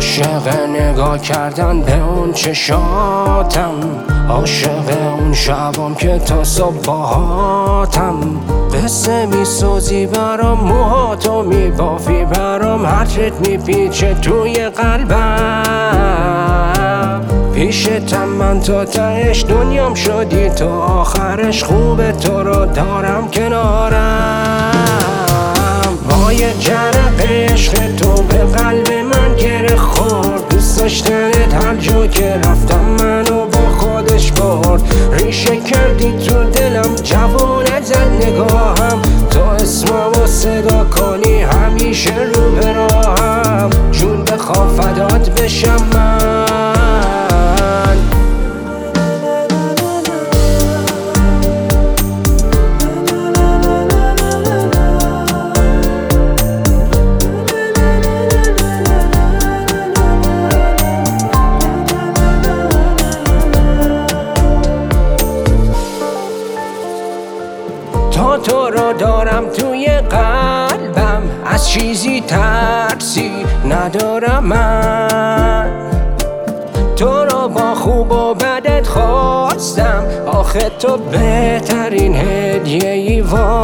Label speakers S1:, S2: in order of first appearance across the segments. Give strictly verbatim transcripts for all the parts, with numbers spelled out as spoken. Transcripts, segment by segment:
S1: عاشق نگاه کردن به اون چشاتم، عاشق اون شبام که تا صبح باهاتم. قصه میسازی برام، موهاتو میبافی برام، هرچت میپیچه توی قلبم. پیشتم من تا تهش دنیام شدی، تا آخرش خوبه تو رو دارم کنارم. با یه جرق عشق تو به قلب من گره خورد، دوست داشتنت هر جا که رفتم منو با خودش برد. ریشه کردی تو دلم، جوونه زد نگاهم، تا اسممو صدا کنی همیشه رو به راهم. جون بخوا فدات بشم من. تا تو رو دارم توی قلبم، از چیزی ترسی ندارم من. تو رو با خوب و بدت خواستم، آخه تو بهترین هدیه‌ای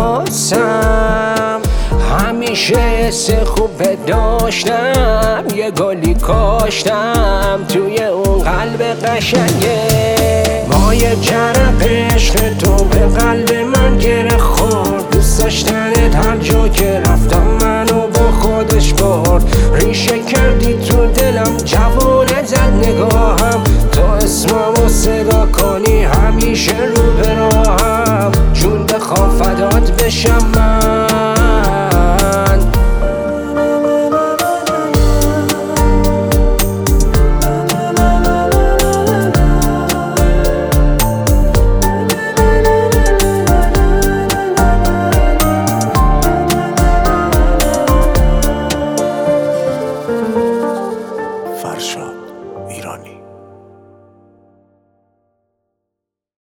S1: واسم. همیشه حس خوب داشتم، یه گلی کاشتم توی اون قلب قشنگه. با یه جرق عشق تو به قلب